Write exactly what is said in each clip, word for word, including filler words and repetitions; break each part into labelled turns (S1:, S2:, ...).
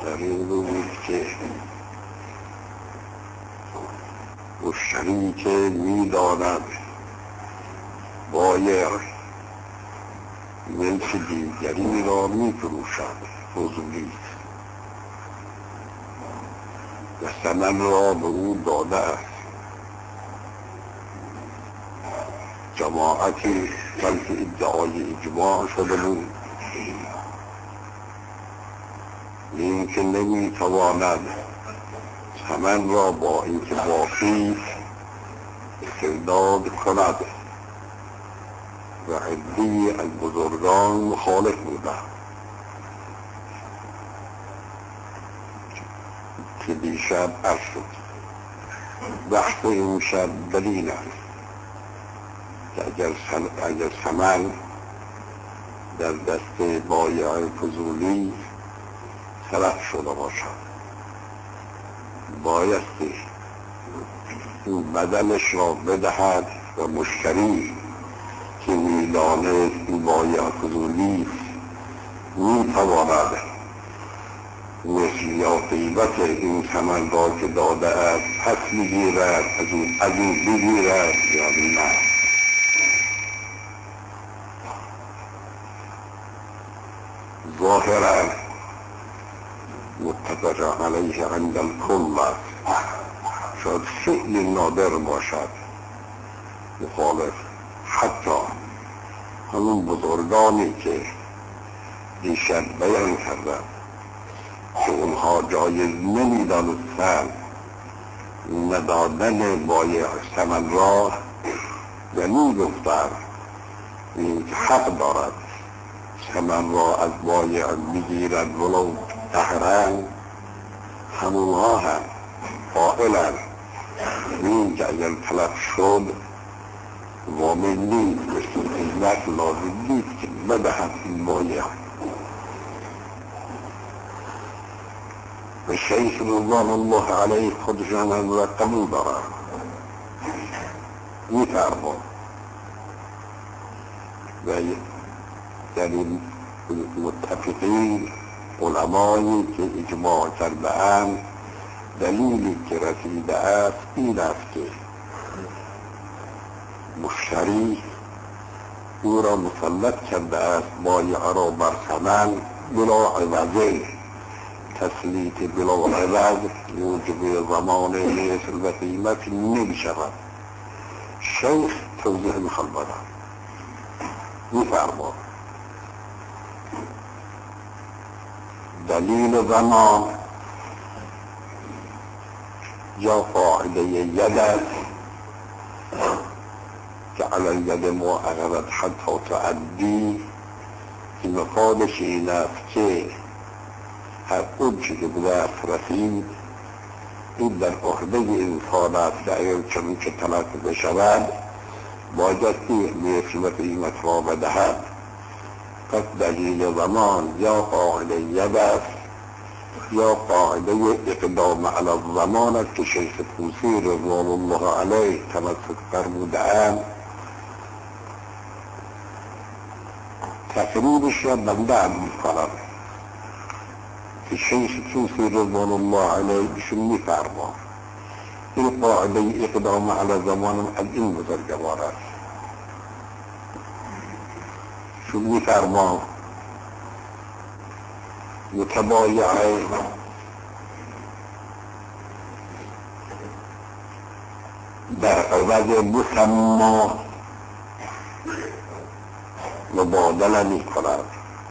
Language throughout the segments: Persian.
S1: در این بود که مشتری که می‌داند بایع ملک دیگری را می‌فروشد فضولی و ثمن را به او داده است. جماعتی بلکه ادعای اجماع شده بود این که نمیتواند ثمن را با اینکه باقی استرداد کند و عده‌ای از بزرگان مخالف بودند که دیشب عرض شد. بحث این شب دلیل است که اگر ثمن در دست بایع فضولی تلف شده باشد بایستی این بدلش را بدهد و مشتری که میدانست این بایع فضولی میتواند مثل یا قیمت این ثمن را که داده است پس میگیرد از اون از اون بگیرد یا نه. ظاهرا متفق علیه عند الکل است، شاید خیلی نادر باشد مخالف. حتی همون بزرگانی که دیشب بیان کردند که اونها جایز نمی‌دانستند ندادن بایع ثمن را و می‌گفتند این حق دارد ثمن را از بایع بگیرد ولو قهرن، همونها هم قائلند این که اگر تلف شد وامن نیست مثل قیمت لازم نیست که بدهد این بایع. و شیخ رضوان الله علیه خودشان هم را قبول دارند میفرمان و در این متفقین علمایی که اجماع کرده اند دلیلی که رسیده است این است که مشتری او را مسلط کرده است بایع را بر ثمن بلا عوض. تسلیط بلا عوض موجب زمان مثل و قیمت نمی شود. شیخ توضیح میخواد بدن میفرماد دلیل زمان یا قاعده ید است که علی الید ما اغرد حتی تعدی که مقالش این است که هر اون چه که به دست رسید این در عهده انسان است که اگر چنین که تلف بشود بایستی مثل و قیمت را بدهد. پس دلیل زمان یا قاعده ید است یا قاعده اقدام علی الزمان است که شیخ طوسی رضوان الله علیه تمسک فرموده‌اند. تقریبش را بنده هم می‌کنم که شیخ طوسی رضوان الله علیه بشون می‌فرما این قاعده اقدام علی الزمان از این بزرگوار است. شو می‌فرما متبایعه در عوض مسمى مبادله می کند،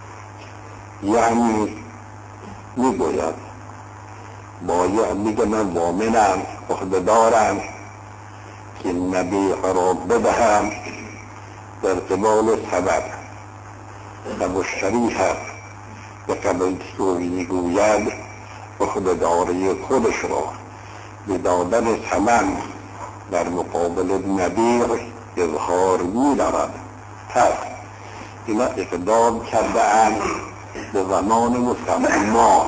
S1: یعنی میگوید بایع میگه من ضامنم عهده‌دارم که نبیع را بدهم در قبال سبب و مشتری هست و قبل سوی میگوید عهده‌داری خودش را به دادن ثمن در مقابل نبیع اظهار می‌دارد. پس اینا اقدام کرده اند به زمان مسمى،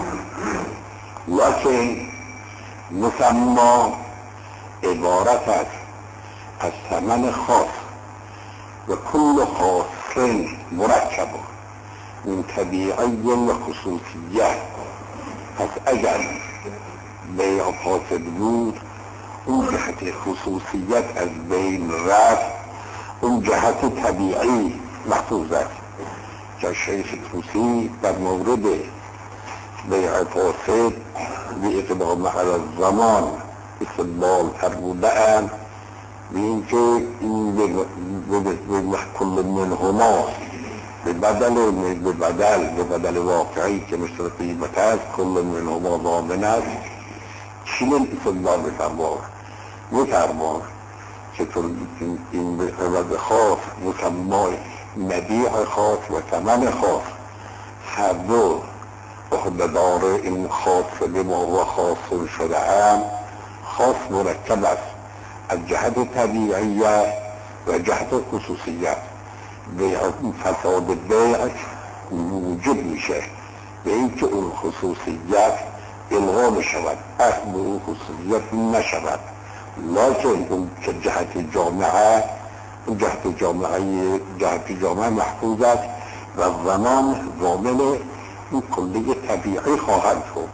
S1: لیکن مسمى عبارت است از ثمن خاص و کل خاص مرکب من طبیعی و خصوصیه. پس اگر بیع فاسد بود اون جهت خصوصیت از بین رفت، اون جهت طبیعی محفوظ است که شیخ طوسی در مورد بیع فاسد به اقدام علی الزمان استدلال فرموده‌اند به اینکه این به کل منهما به بدل به بدل به بدل واقعی که مثل قیمت است، کل منهما ضامن است. چنین استدلال بفرماد بفرماد که این به عوض خاص مسمای مبیع خاص و ثمن خاص هر دو عهده‌دار این خاص به ما و خاص شده هم خاص مرکب است از جهت طبیعیت و جهت خصوصیت. بیع فساد بیع موجب میشه به اینکه اون خصوصیت الغا بشود، اصل اون خصوصیت نشود، لکن اون که جهت جامعه جهت جامعه جهت جامعه محفوظ است و زمان ضامن این کلی طبیعی خواهد شد.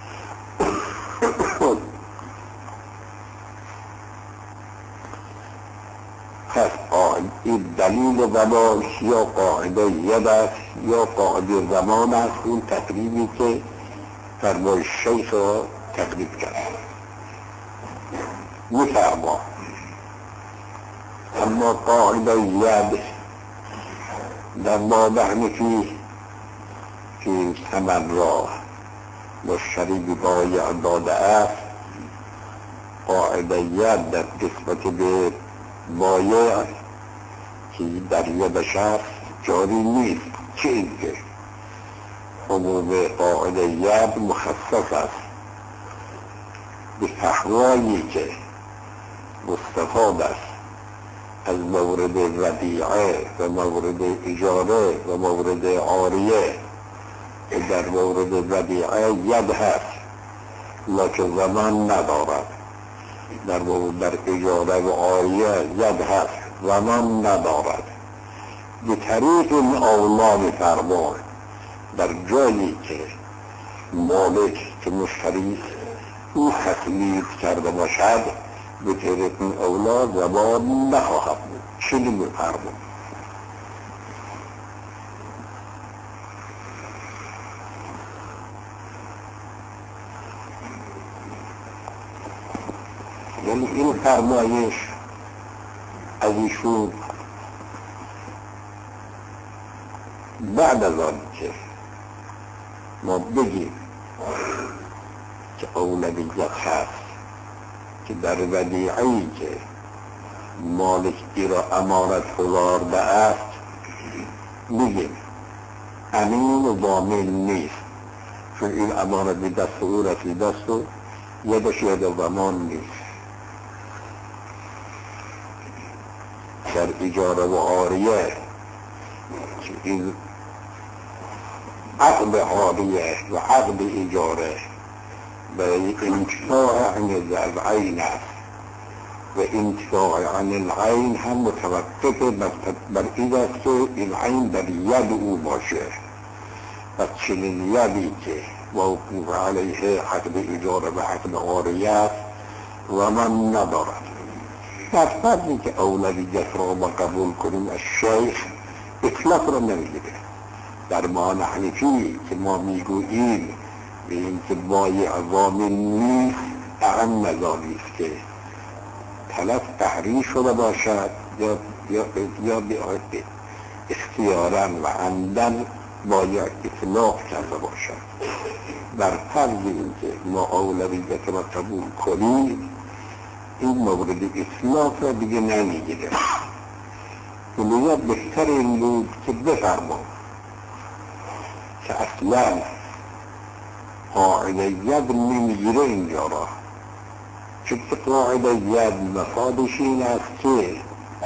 S1: پس این دلیل زمان یا قاعده ید است یا قاعده زمان است، اون تقریبی که فرمای شیخ را تقریب کرد میفرما. اما قاعده ید در باب حنفی که ثمن را مشتری به بایع داده است، قاعده ید در نسبت به بایع که در ید شخص جاری نیست، چه اینکه عموم قاعده ید مخصص است به فحوایی که مستفاد است از مورد ودیعه و مورد اجاره و مورد عاریه. در مورد ودیعه ید هست لکن زمان ندارد، در مورد در اجاره و عاریه ید هست زمان ندارد. به طریق این اولا می‌فرماید در جایی که مالک که مشتری او تسلیم کرده باشد به طریق این اولا زمان نخواهد بود. چنین می‌فرماید. یعنی این فرمایش از ایشون بعد از آن که ما بگیم که اولویت هست که در ودیعه‌ای که مالک ای را امانت گذارده است میگیم امین و ضامن نیست، چون این امانت به دست او رسیده است و یدش ید زمان نیست. در اجاره و عاریه که این عقد عاریه و عقد اجاره برای انتفاع عن العین است و انتفاع عن العین هم متوقف بر این است که این عین در ید او باشه. و چنین یدی که موقوف علیه عقد اجاره و عقد عاریه است و من ندارد. در فرضی که اولویت را ما قبول کنیم از شیخ اطلاق را نمیگیره. در ما حنفی که ما میگوییم به این که بایع ضامن نیست، اهم نظامی است که طلب تحریر شده باشد یا یا یا به اختیارا و عمدن بایع اطلاق کرده باشد. در فرض این که ما اولویت را قبول کنیم این مورد اطلاق را دیگه نمیگیره. لذا بهتر این بود که بفرما که اصلا قاعده ید نمیگیره اینجا را، چون که قاعده ید مفادش این است که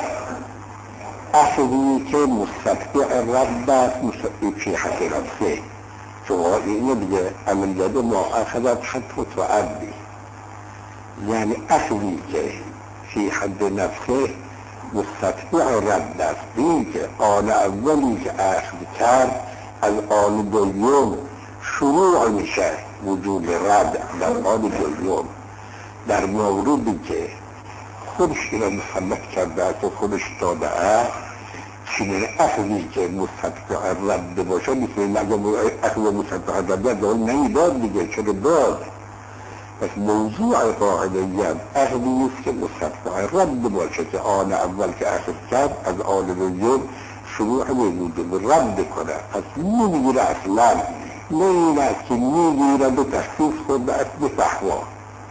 S1: اخذی که مستطبع رد است مستطبع فی حق نفسه، چون اینه دیگه عملیت ما اخذت حد متعدی، یعنی اخذی که فی حد نفسه مستطبع رد است. این که آن اولی که اخذ کرد از آن دوم شروع میشه وجود رد در حال دوم در موردی که خودش را مسلط کرده است و خودش داده است، چنین اخذی که مستطبع رد باشه مثل اخذ مستطبع رد دار نمیداد دیگه، چرا داد؟ پس موضوع قاعده ید اخذی است که مستطبع رد باشه که آن اول که اخذ کرد از آن دوم شروع وجود رد کنه. پس نمیگیره اصلا، نه این است که میگیرد و تخصیص خود است به فحوا.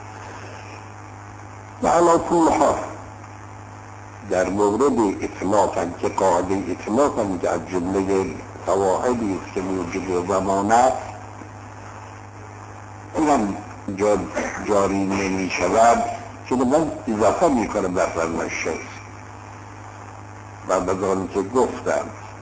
S1: و علا کل حال در مورد اطلاق هم که قاعده اطلاق هم که از جمله قواعدی است که موجب زمان است، اونم جاری نمی شود که من اضافه می کنم در فرمان شیخ و بذارم که گفتم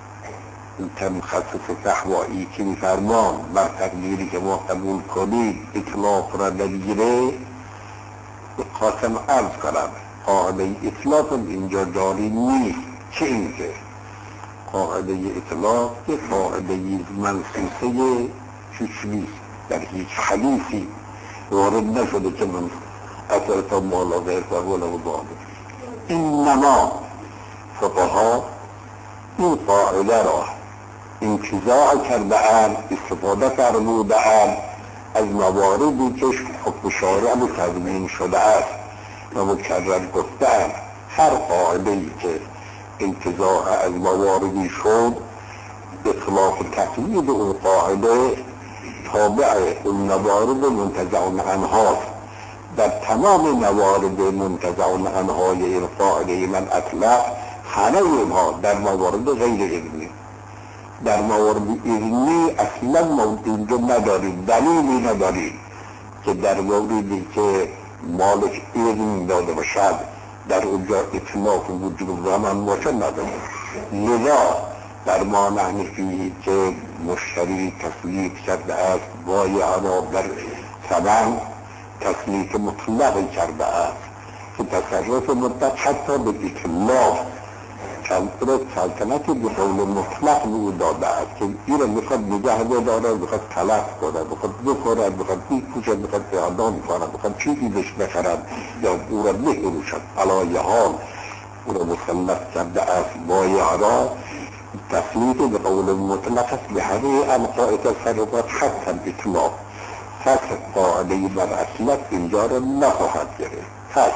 S1: تمخصص تحوایی که می فرمان بر تقدیری که ما قبول کنید اطلاق را نگیره، به قاسم عرض کنم قاعده اطلاق اینجا جاری نیست. چه این که قاعده اطلاق که قاعده منصوصه چشمیست، در هیچ حدیثی وارد نشده که من اثرتا مالا غیر فهوله و باده. اینما فقها این قاعده را انتزاع کرده اند، استفاده فرموده اند از مواردی که حکم شارع تضمین شده است و مکرر گفتند هر قاعده‌ای که انتزاع از مواردی شد اطلاق تقیید اون قاعده تابع اون موارد منتزع عنها. در تمام موارد منتزع عنهای این قاعده من اطلق همه اونها در موارد غیر علمی، در موارد علمی اصلا موجود نداریم، دلیلی نداریم که در موردی که مالک علم داده باشد در اونجا اطلاق وجود زمان باشه نداره. لذا در ما نحنفی که مشتری تسلیط کرده است بایع را در ثمن تسلیط مطلق کرده است که تصرف مدت حتی به اطلاق کنتر سلطنتی به قول مطلق رو داده است که این را میخواد نگه داره، میخواد تلف کنه، میخواد بخورد، میخواد بیکوشد، میخواد اعدام کنه، میخواد چیزی بهش بخرد یا او را بفروشد. علای حال او را مسلط کرده است بایع را تسلیط به قول مطلق است به همه انواع تصرفات حتی اطلاق. پس قاعده بر اصلت اینجا را نخواهد گرفت. پس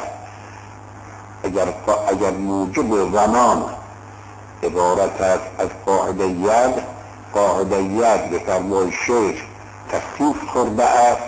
S1: اگر اگر موجب زمان عبارت است از قاعده ید، قاعده ید به فرمای شیخ تخصیص خورده است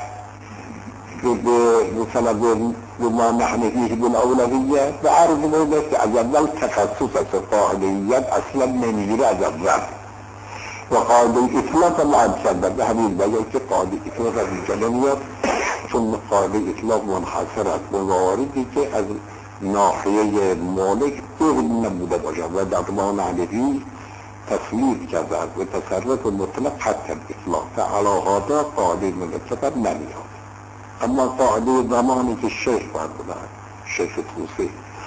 S1: به مثلا به ما نحنفیه بالاولویه و عرض میده که از اول تخصص از قاعده ید اصلا نمیگیره از اول و قاعده اطلاق هم عرض کرده به همین وجه که قاعده اطلاق از اینجا نمیاد، چون قاعده اطلاق منحصر است به مواردی که از ناحیه مالک علم نبوده باشد و در ما نحنفی تسلیط کرده است و تصرف مطلق حتی اطلاق فعلاهاتا قاعده مطلق نمیاد. اما قاعده زمانی که شیخ فرموده است، شیخ توسی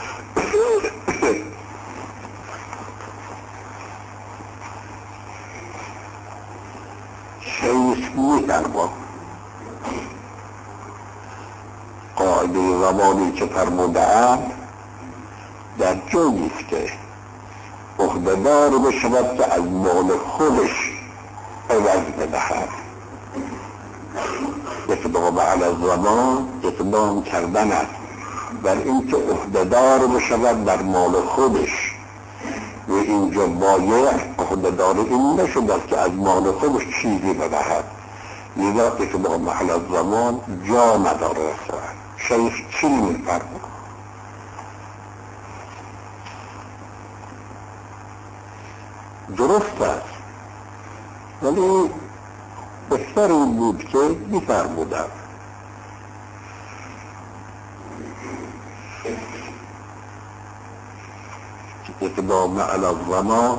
S1: شیخ می‌فرماید قاعده زمانی که فرموده اند در جایی است که عهده‌دار بشود که از مال خودش عوض بدهد. اقدام علی الزمان اقدام کردن است بر اینکه عهده‌دار بشود در مال خودش و اینجا بایع عهده‌دار این نشود که از مال خودش چیزی بدهد، لذا اقدام علی الزمان جا نداره. شیخ چی می‌فرماید؟ درست است ولی بهتر این بود که می‌فرمودند که اقدام علی الزمان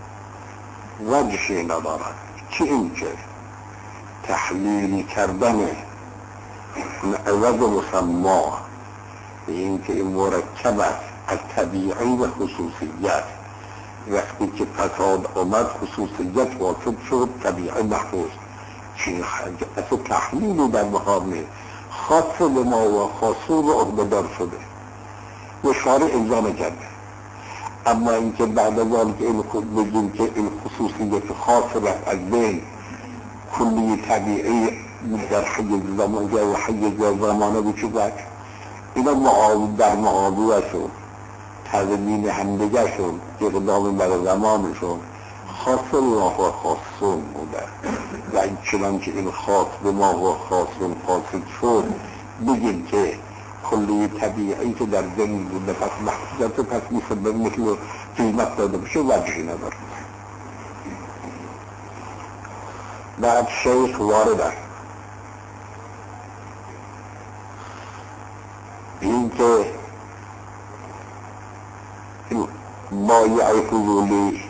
S1: وجهی ندارد، چه این که تحلیل کردن عوض مسما به این که این مرکب است از طبیعی و خصوصیت، وقتی که فساد آمد خصوصیت واجب شد طبیعی محفوظ. همچین اصلا تحلیلی در مقام خاص به ما و خاصه به عهده‌دار شده و شارع الزام کرده. اما اینکه بعد از آن که این خود بگیم که این خصوصیت خاص رفت از بین، کلی طبیعی در حیز زمان و حیز زمانه بچوبک، اینا معاود در معاوضه شد، تضمین همدیگه شد، اقدام بر زمانشون خاص الله و خاصون بوده و این چنانچه این خاص به ما و خاصون فاسد شد بگیم که کلی طبیعی که در زمین بوده پس محفظت پس میسبب مثل قیمت داده بشه وجهی نداره. بعد شیخ وارده این که مایع فضولی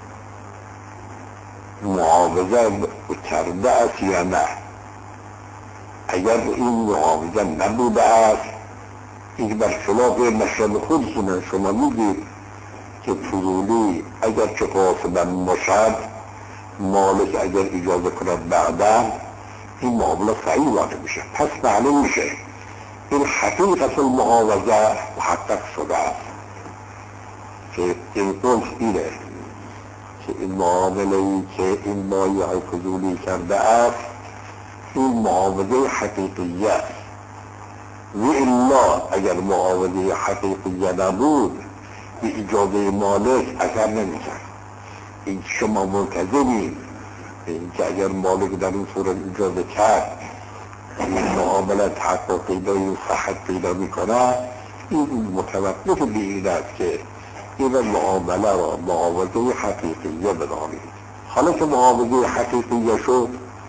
S1: معاوضه کرده است یا نه. اگر این معاوضه نبوده است، این برخلاف مشهد خودشونه. شما میگید که فضولی اگر چه قاصدا باشد، مالک اگر اجازه کند بعدا، این معامله صحیح واقع میشه. پس معلوم میشه این حقیقت المعاوضه محقق شده است که این قلف اینه که این معامله‌ای که این مایع فضولی کرده است این معاوضه حقیقیه است. و الا اگر معاوضه حقیقیه نبود به اجازه مالک اثر نمی‌کرد. این شما منتظرین این که اگر مالک در این صورت اجازه کرد این معامله تحقق پیدا و صحت پیدا میکنه، این متوقف به این است که این معامله را معاوضه حقیقیه بدانید. حالا که معاوضه حقیقیه شد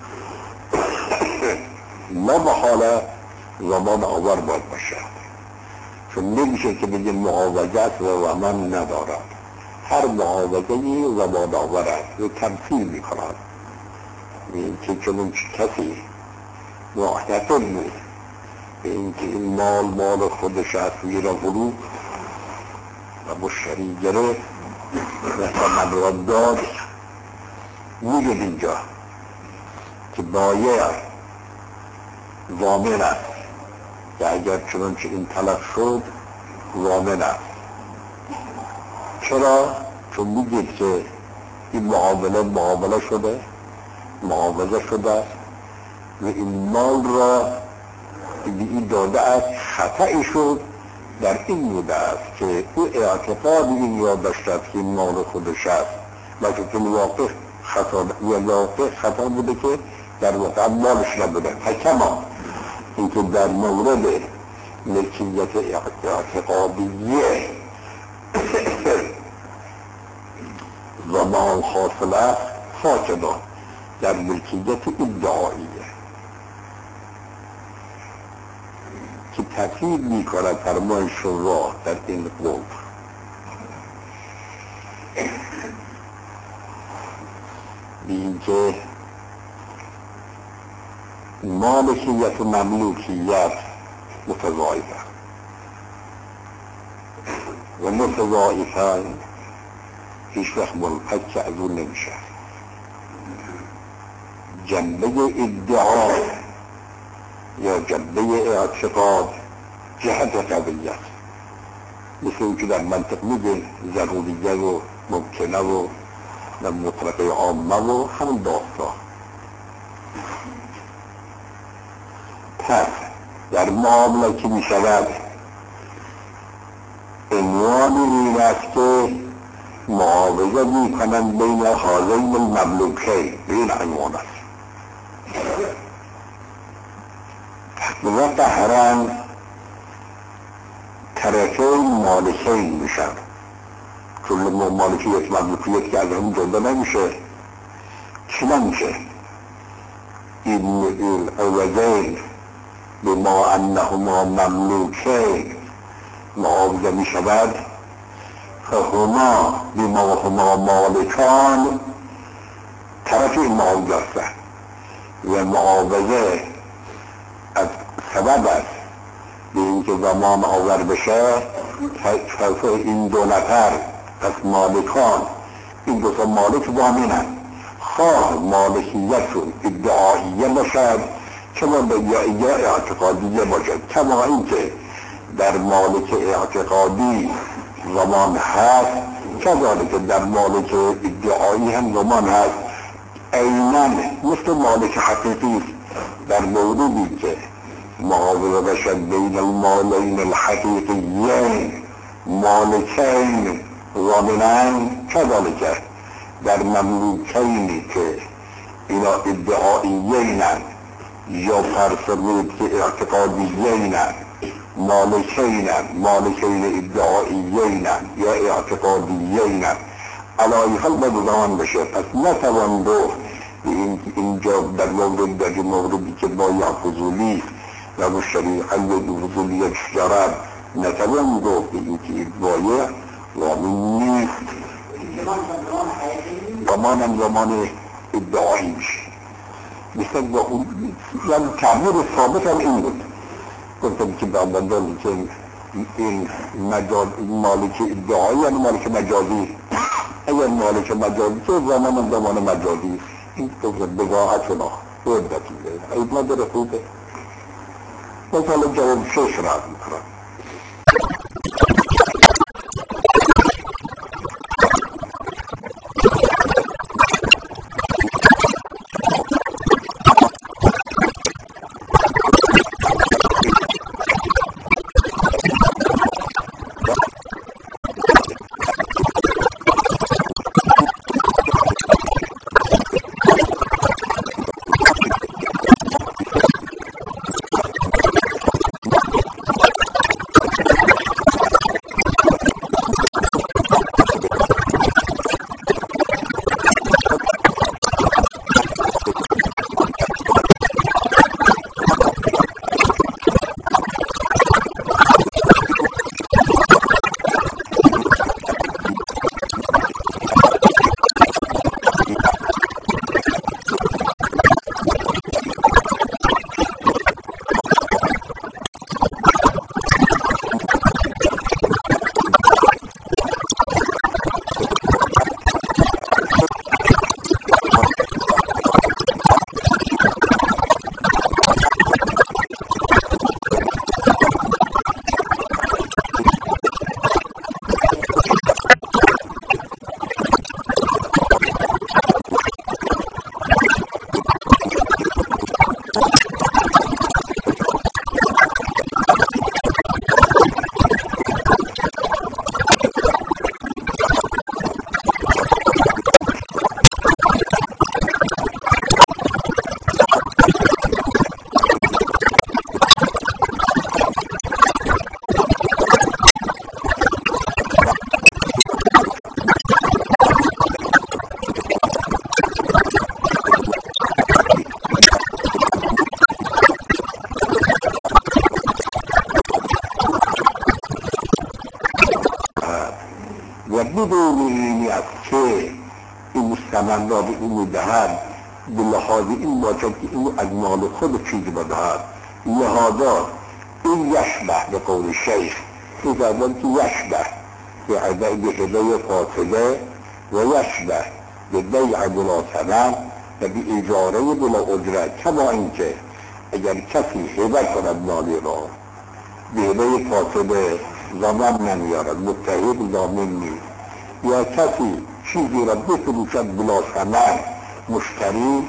S1: نه محاله زمان آور باید باشد، چون نمیشه که بگیم معاوضه است و زمان ندارد. هر معاوضه‌ای زمان آور است و تمثیل میکند. این که چون کسی معتقد بود این که این مال مال خودش است ویرا فرو و مشتری گرفت و ثمن را داد، میگه اینجا که باید ضامن است که اگر چنانچه این تلف شد ضامن است. چرا؟ چون میگید که این معامله معامله شده، معاوضه شده است و این مال را به این داده است. خطأی شد در این بوده است که او اعتقاد این را داشته که این مال خودش است، لیکن که واقع خطا یا واقع خطا بوده که در واقع مالش نبوده. حکما این که در مورد ملکیت اعتقادیه زمان حاصل است خاصدان در ملکیت ادعاییه که تفسیر می کند فرمان شورا در این قول. این که مالکیت و مملوکیت متضاعفه و متضاعفه هیچ وقت منفک از اون نمیشه. جنبه ادعا یا جنبه اعتقاد جهت قضیت، مثل اون که در منطق میگه ضروریه و ممکنه و در مطلقه عامه و همون داستان. پس در معامله که میشود عنوان این است که معاوضه میکنند بین هذین المملوکین، این عنوان است. و قهران طرفین مالکین میشن، چون مالکیت مملوکیت که از هم جدا نمیشه. چنانچه این العوضین بما انهما مملوکین معاوضه میشود، فهما بما هما مالکان طرف این معاوضه است و معاوضه از سبب است به اینکه زمان آور بشه. پس این دو نفر پس مالکان، این دو تا مالک ضامنند، خواه مالکیتشون ادعاییه باشد چه یا اعتقادیه باشد، کما اینکه در مالک اعتقادی زمان هست کذالک در مالک ادعایی هم زمان هست. عیناً مثل مالک حقیقی در موردی که محاوره بشد بین المالین الحقیقیین مالکین ضامنان، کذالک در مملوکینی که اینا ادعاییینن یا فرض که اعتقادیینن مالکینن مالکین ادعاییینن یا اعتقادیینن علای حال باید زمان بشه. پس نتوان گفت اینجا در مورد در موردی که با یا فضولی و مشتری حل فضولی شجرب نتوان گفت این که ادعایه زمان نیست، زمان هم زمان ادعایی میشه. مثل با اون یعنی تعبیر ثابت هم این بود، گفتم که بعدن که این مجاز مالک ادعایی یعنی مالک مجازی، اگر مالک مجازی که زمان هم زمان مجازی این بگاهت شنا عدتی عید نداره خوبه. مثلا جواب شش رد میکنم. بدون از که این مستمن را به این میدهد به لحاظ این باشد که این از مال خود چیز بدهد، لحاظا این یشبه به قول شیخ این زمان که یشبه به هدای فاصله و یشبه به بیع بلا ثمن و به اجاره بلا اجرت، کما اینکه اگر کسی هبه کند مالی را به هدای فاصله زمان نمیارد، متحد ضامن نیست، یا کسی چیزی را بفروشد بلا ثمن، مشتری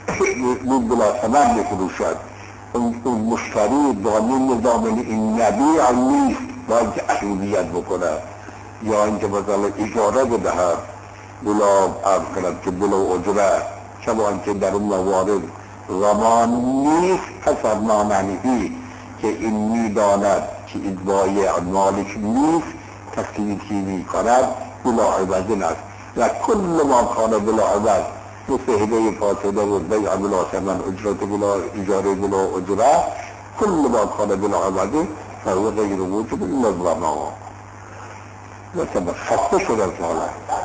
S1: بلا ثمن بفروشد، اون مشتری ضامن ضامن این نبیع نیست، باید که احولیت بکنه، یا اینکه مثلا اجاره بدهد بلا عرض کند که بلا اجره، کما اینکه در اون موارد زمان نیست. پس از نامعنی که این میداند که این بایع مالک نیست تکلیفی می کند بلا عوض است و کل ما کان بلا عوض مثل هدای فاصله و بیع بلا ثمن، اجرت بلا اجاره بلا اجره، کل ما کان بلا عوض فهو غیر موجب الا الضمان. مثلا خسته شده حالا